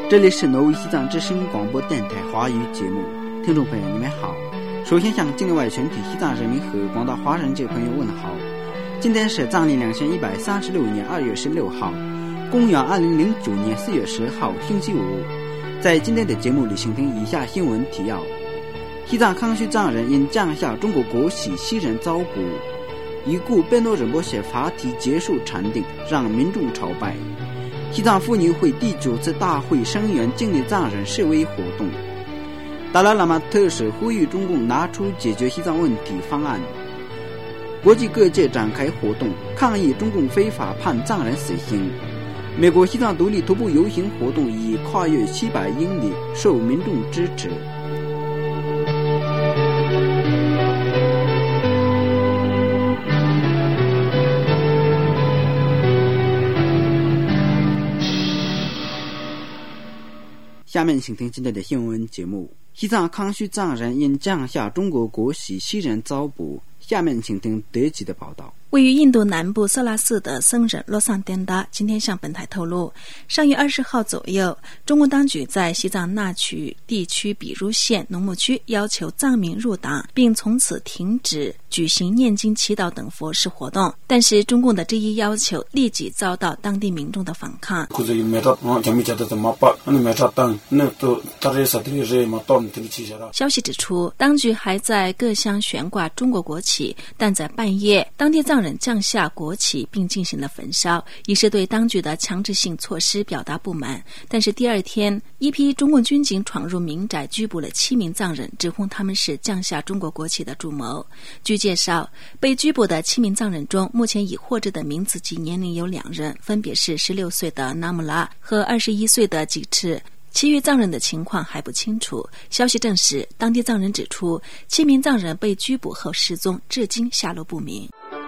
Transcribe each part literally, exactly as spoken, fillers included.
这里是挪威西藏之声广播电台华语节目，听众朋友你们好。首先向境内外全体西藏人民和广大华人界朋友问好。今天是藏历两千一百三十六年二月十六号，公元二零零九年四月十号，星期五。在今天的节目里，请听以下新闻提要：西藏康熙藏人因降下中国国玺袭人遭捕，已故贝诺仁波切法体结束禅定，让民众朝拜。西藏妇女会第九次大会声援境内藏人示威活动。达赖喇嘛特使呼吁中共拿出解决西藏问题方案。国际各界展开活动，抗议中共非法判藏人死刑。美国西藏独立徒步游行活动已跨越七百英里，受民众支持。下面请听今天的新闻节目。西藏康熙藏人因降下中国国玺袭人遭捕。下面请听德籍的报道。 位于印度南部色拉寺的僧人洛桑颠达今天向本台透露，上月二十号左右，中共当局在西藏那曲地区比如县农牧区要求藏民入党，并从此停止举行念经祈祷等佛事活动。但是中共的这一要求立即遭到当地民众的反抗。消息指出，当局还在各乡悬挂中国国旗，但在半夜，当地藏人降下国旗并进行了焚烧，以是对当局的强制性措施表达不满。但是第二天，一批中共军警闯入民宅，拘捕了七名藏人，指控他们是降下中国国旗的主谋。据介绍，被拘捕的七名藏人中，目前已获知的名字及年龄有两人，分别是十六岁的纳木拉和二十一岁的吉赤。其余藏人的情况还不清楚。消息证实，当地藏人指出，七名藏人被拘捕后失踪，至今下落不明。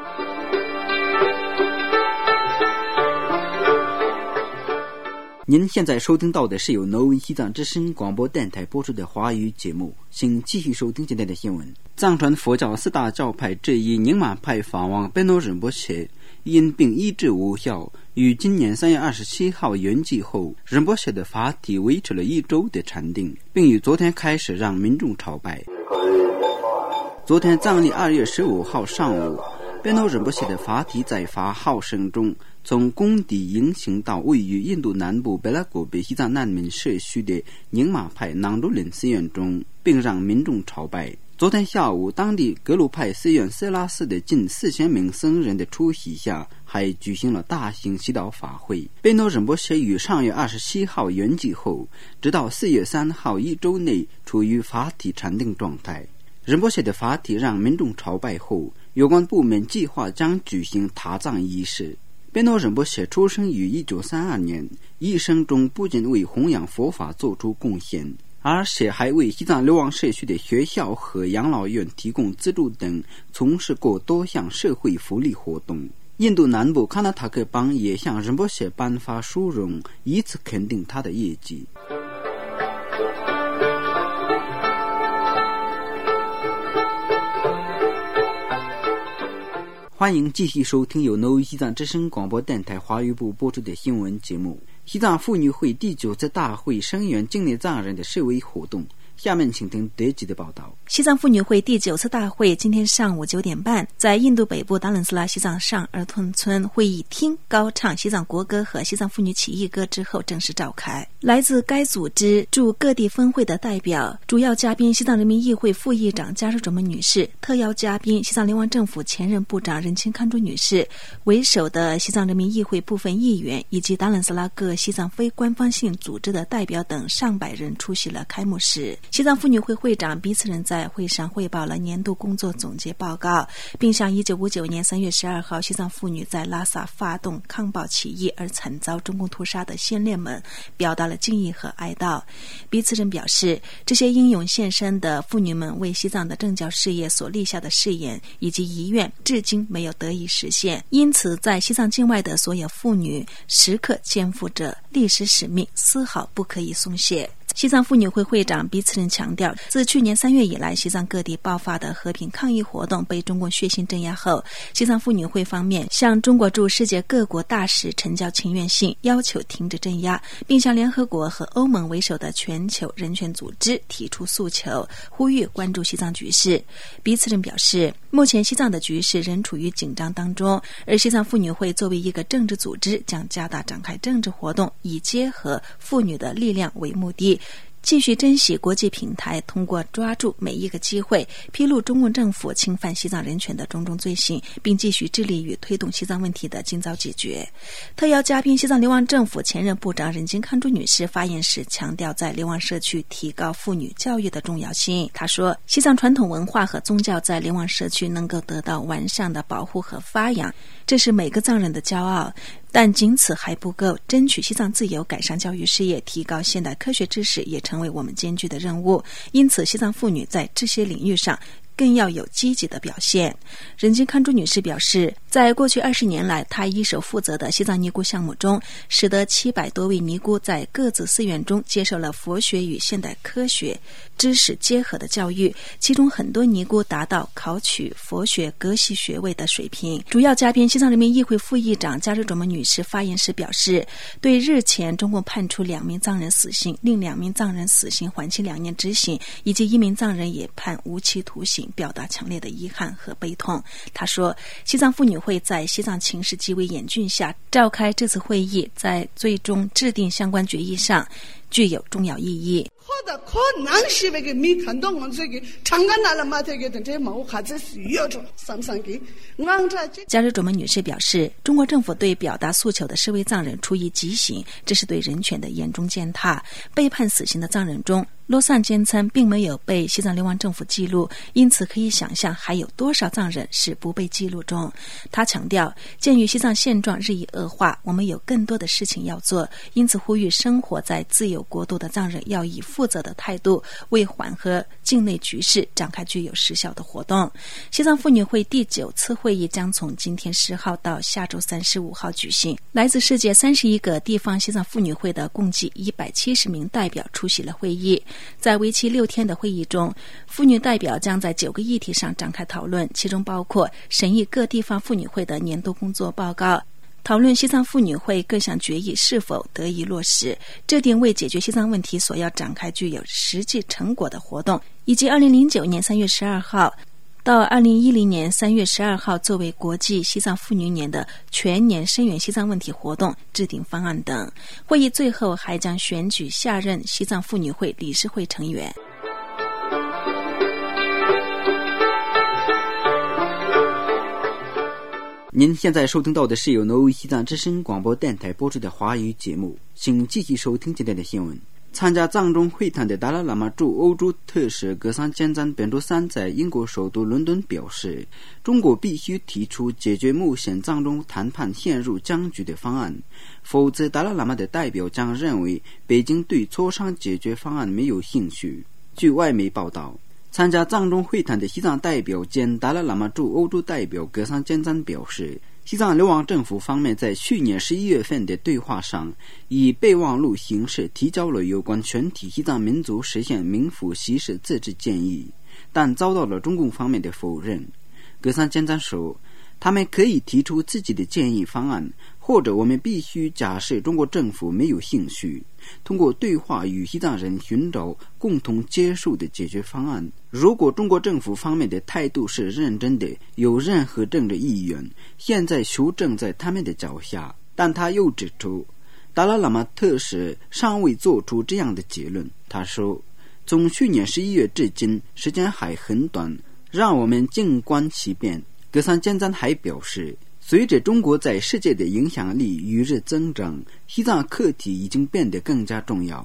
您现在收听到的是由挪威西藏之声广播电台播出的华语节目，请继续收听今天的新闻。藏传佛教四大教派之一宁玛派法王贝诺仁波切因病医治无效，于今年三月二十七号圆寂后，仁波切的法体维持了一周的禅定，并于昨天开始让民众朝拜。昨天藏历二月十五号上午，贝诺仁波切的法体在法号声中从宫底迎行到位于印度南部贝拉果北西藏难民社区的宁玛派囊珠林寺院中，并让民众朝拜。昨天下午，当地格鲁派寺院色拉寺的近四千名僧人的出席下，还举行了大型祈祷法会。贝诺仁波切于上月二十七号圆寂后，直到四月三号一周内处于法体禅定状态。仁波切的法体让民众朝拜后，有关部门计划将举行塔葬仪式。贝诺仁波切出生于一九三二年，一生中不仅为弘扬佛法做出贡献，而且还为西藏流亡社区的学校和养老院提供资助等，从事过多项社会福利活动。印度南部卡纳塔克邦也向仁波切颁发殊荣，以此肯定他的业绩。欢迎继续收听由挪威西藏之声广播电台华语部播出的新闻节目。西藏妇女会第九次大会声援境内藏人的示威活动。下面请听德籍的报道。 西藏妇女会第九次大会今天上午九点半，在印度北部达冷斯拉西藏上尔屯村会议厅高唱西藏国歌和西藏妇女起义歌之后正式召开。来自该组织驻各地分会的代表、主要嘉宾西藏人民议会副议长加什卓门女士、特邀嘉宾西藏流亡政府前任部长仁钦堪珠女士为首的西藏人民议会部分议员，以及达冷斯拉各西藏非官方性组织的代表等上百人出席了开幕式。西藏妇女会会长比此人在会上汇报了年度工作总结报告，并向一九五九年三月十二号西藏妇女在拉萨发动抗暴起义而惨遭中共屠杀的先烈们表达了敬意和哀悼。比此人表示，这些英勇献身的妇女们为西藏的政教事业所立下的誓言以及遗愿至今没有得以实现，因此在西藏境外的所有妇女时刻肩负着历史使命，丝毫不可以松懈。 西藏妇女会会长比此人强调，自去年三月以来，西藏各地爆发的和平抗议活动被中共血腥镇压后，西藏妇女会方面向中国驻世界各国大使呈交请愿信，要求停止镇压，并向联合国和欧盟为首的全球人权组织提出诉求，呼吁关注西藏局势。比此人表示，目前西藏的局势仍处于紧张当中，而西藏妇女会作为一个政治组织，将加大展开政治活动，以结合妇女的力量为目的，继续珍惜国际平台，通过抓住每一个机会，披露中共政府侵犯西藏人权的种种罪行，并继续致力于推动西藏问题的尽早解决。特邀嘉宾西藏流亡政府前任部长任金康珠女士发言时强调，在流亡社区提高妇女教育的重要性。她说，西藏传统文化和宗教在流亡社区能够得到完善的保护和发扬，这是每个藏人的骄傲，但仅此还不够，争取西藏自由，改善教育事业，提高现代科学知识也成为我们艰巨的任务。因此，西藏妇女在这些领域上更要有积极的表现。任金康珠女士表示，在过去二十年来，她一手负责的西藏尼姑项目中，使得七百多位尼姑在各自寺院中接受了佛学与现代科学知识结合的教育，其中很多尼姑达到考取佛学格西学位的水平。主要嘉宾西藏人民议会副议长加日卓玛女士发言时表示，对日前中共判处两名藏人死刑，令两名藏人死刑缓期两年执行，以及一名藏人也判无期徒刑，表达强烈的遗憾和悲痛。他说，西藏妇女会在西藏情势极为严峻下召开这次会议，在最终制定相关决议上具有重要意义。 可能是那个没看到我这个长安来了嘛，这个等这毛孩子需要着上上给按照加日卓玛女士表示，中国政府对表达诉求的示威藏人处以极刑，这是对人权的严重践踏。被判死刑的藏人中，洛桑坚参并没有被西藏流亡政府记录，因此可以想象还有多少藏人是不被记录中。他强调，鉴于西藏现状日益恶化，我们有更多的事情要做，因此呼吁生活在自由国度的藏人要以负责的态度为缓和境内局势展开具有实效的活动。西藏妇女会第九次会议将从今天十号到下周三十五号举行，来自世界三十一个地方西藏妇女会的共计一百七十名代表出席了会议。在为期六天的会议中，妇女代表将在九个议题上展开讨论，其中包括审议各地方妇女会的年度工作报告，讨论西藏妇女会各项决议是否得以落实，制定为解决西藏问题所要展开具有实际成果的活动，以及二零零九年三月十二号到二零一零年三月十二号作为国际西藏妇女年的全年声援西藏问题活动制定方案等。会议最后还将选举下任西藏妇女会理事会成员。 您现在收听到的是由挪威西藏之声广播电台播出的华语节目，请继续收听今天的新闻。参加藏中会谈的达赖喇嘛驻欧洲特使格桑坚赞本周三在英国首都伦敦表示，中国必须提出解决目前藏中谈判陷入僵局的方案，否则达赖喇嘛的代表将认为北京对磋商解决方案没有兴趣。据外媒报道，参加藏中会谈的西藏代表兼达赖喇嘛驻欧洲代表格桑坚赞表示，西藏流亡政府方面在去年十一月份的对话上，以备忘录形式提交了有关全体西藏民族实现名副其实自治建议，但遭到了中共方面的否认。格桑坚赞说，他们可以提出自己的建议方案，或者我们必须假设中国政府没有兴趣，通过对话与西藏人寻找共同接受的解决方案。如果中国政府方面的态度是认真的，有任何政治意愿，现在修正在他们的脚下。但他又指出，达赖喇嘛特使尚未做出这样的结论。他说，从去年十一月至今，时间还很短，让我们静观其变。格桑坚赞还表示，随着中国在世界的影响力与日增长，西藏课题已经变得更加重要。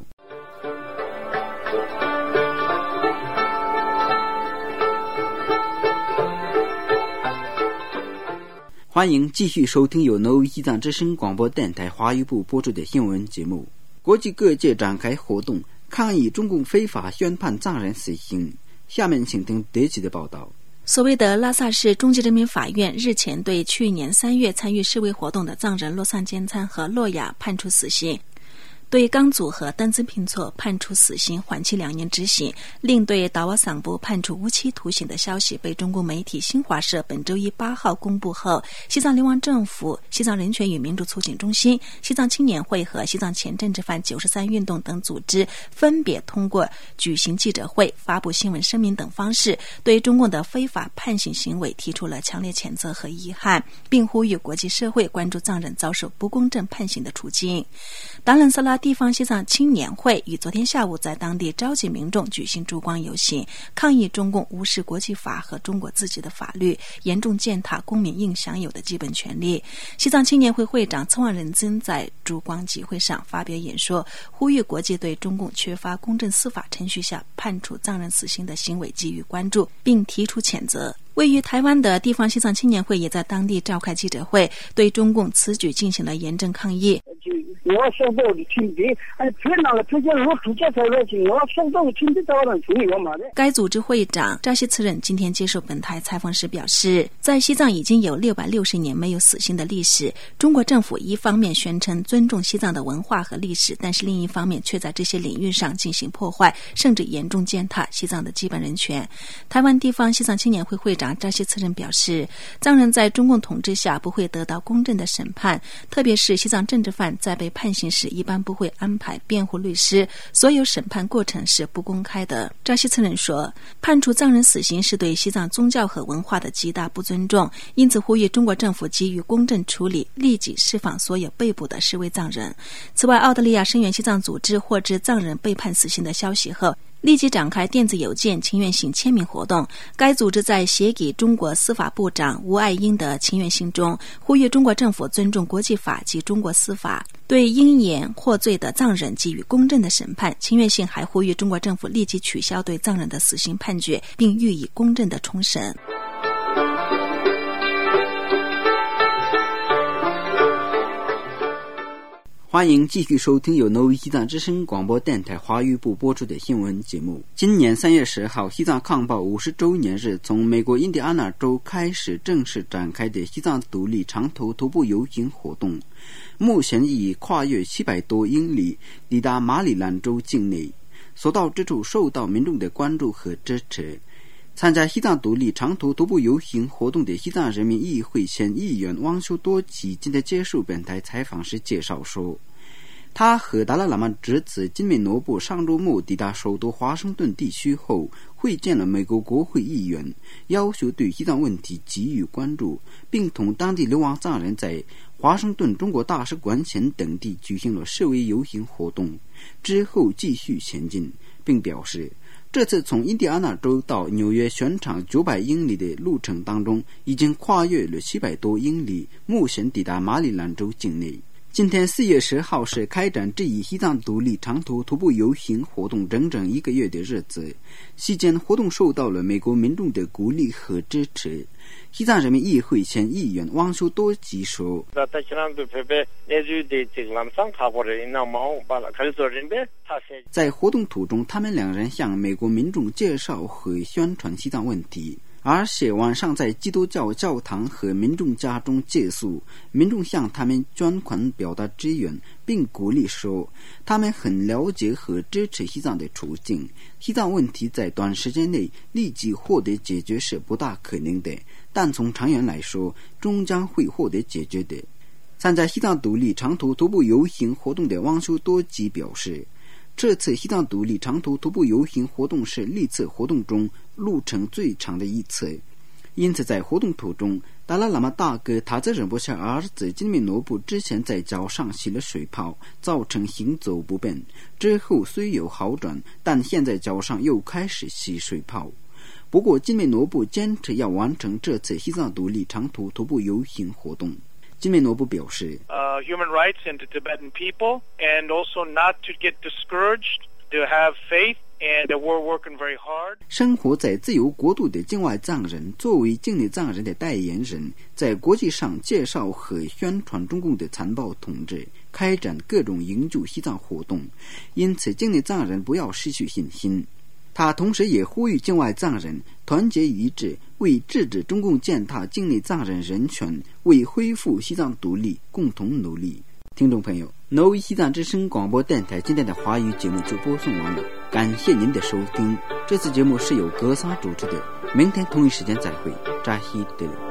欢迎继续收听由挪威西藏之声广播电台华语部播出的新闻节目。国际各界展开活动，抗议中共非法宣判藏人死刑。下面请听德奇的报道。 所谓的拉萨市中级人民法院日前对去年三月参与示威活动的藏人洛桑坚参和洛雅判处死刑。 对刚祖和丹增平措判处死刑，缓期两年执行，另对达瓦桑布判处无期徒刑的消息被中共媒体新华社本周一八号公布后，西藏流亡政府、西藏人权与民主促进中心、西藏青年会和西藏前政治犯九十三运动等组织分别通过举行记者会、发布新闻声明等方式，对中共的非法判刑行为提出了强烈谴责和遗憾，并呼吁国际社会关注藏人遭受不公正判刑的处境。达兰萨拉地方西藏青年会于昨天下午在当地召集民众举行烛光游行，抗议中共无视国际法和中国自己的法律，严重践踏公民应享有的基本权利。西藏青年会会长策万仁增在烛光集会上发表演说，呼吁国际对中共缺乏公正司法程序下判处藏人死刑的行为给予关注，并提出谴责。位于台湾的地方西藏青年会也在当地召开记者会，对中共此举进行了严正抗议。 我想到的听的，哎，别拿了，这些我直接在那去，我想到的听的到了去我嘛的。 该组织会长扎西茨人今天接受本台采访时表示，在西藏已经有六百六十年没有死刑的历史，中国政府一方面宣称尊重西藏的文化和历史，但是另一方面却在这些领域上进行破坏，甚至严重践踏西藏的基本人权。台湾地方西藏青年会会长扎西茨人表示，藏人在中共统治下不会得到公正的审判，特别是西藏政治犯在被判刑时一般不会安排辩护律师，所有审判过程是不公开的。扎西茨人说，判处藏人死刑是对西藏宗教和文化的极大不尊重，因此呼吁中国政府给予公正处理，立即释放所有被捕的示威藏人。此外，澳大利亚声援西藏组织获知藏人被判死刑的消息后，立即展开电子邮件请愿信签名活动。该组织在写给中国司法部长吴爱英的请愿信中，呼吁中国政府尊重国际法及中国司法，对因言获罪的藏人给予公正的审判。请愿信还呼吁中国政府立即取消对藏人的死刑判决，并予以公正的重审。 欢迎继续收听由挪威西藏之声广播电台华语部播出的新闻节目。今年三月十号，西藏抗暴五十周年日，从美国印第安纳州开始正式展开的西藏独立长途徒步游行活动，目前已跨越七百多英里，抵达马里兰州境内，所到之处受到民众的关注和支持。参加西藏独立长途徒步游行活动的西藏人民议会前议员汪修多吉今天接受本台采访时介绍说，他和达赖喇嘛侄子金美诺布上周末抵达首都华盛顿地区后，会见了美国国会议员，要求对西藏问题给予关注，并同当地流亡藏人在华盛顿中国大使馆前等地举行了示威游行活动，之后继续前进，并表示这次从印第安纳州到纽约全长九百英里的路程当中，已经跨越了七百多英里，目前抵达马里兰州境内。今天四月十号是开展这一西藏独立长途徒步游行活动整整一个月的日子，期间活动受到了美国民众的鼓励和支持。西藏人民议会前议员汪修多吉说，在活动途中，他们两人向美国民众介绍和宣传西藏问题，而且晚上在基督教教堂和民众家中借宿，民众向他们捐款表达支援，并鼓励说他们很了解和支持西藏的处境，西藏问题在短时间内立即获得解决是不大可能的，但从长远来说终将会获得解决的。参加西藏独立长途徒步游行活动的汪修多吉表示，这次西藏独立长途徒步游行活动是历次活动中路程最长的一次，因此在活动途中，达赖喇嘛大哥塔泽仁波切儿子金美诺布之前在脚上起了水泡，造成行走不便，之后虽有好转，但现在脚上又开始起水泡。不过金美诺布坚持要完成这次西藏独立长途徒步游行活动。金美诺布表示、 uh, human rights and to Tibetan people, and also not to get discouraged, to have faith, and we're working very hard. 生活在自由国度的境外藏人作为境内藏人的代言人，在国际上介绍和宣传中共的残暴统治，开展各种营救西藏活动，因此境内藏人不要失去信心。他同时也呼吁境外藏人团结一致，为制止中共践踏境内藏人人权，为恢复西藏独立共同努力。听众朋友， 挪威西藏之声广播电台今天的华语节目就播送完了，感谢您的收听。这次节目是由格萨主持的，明天同一时间再会，扎西德勒。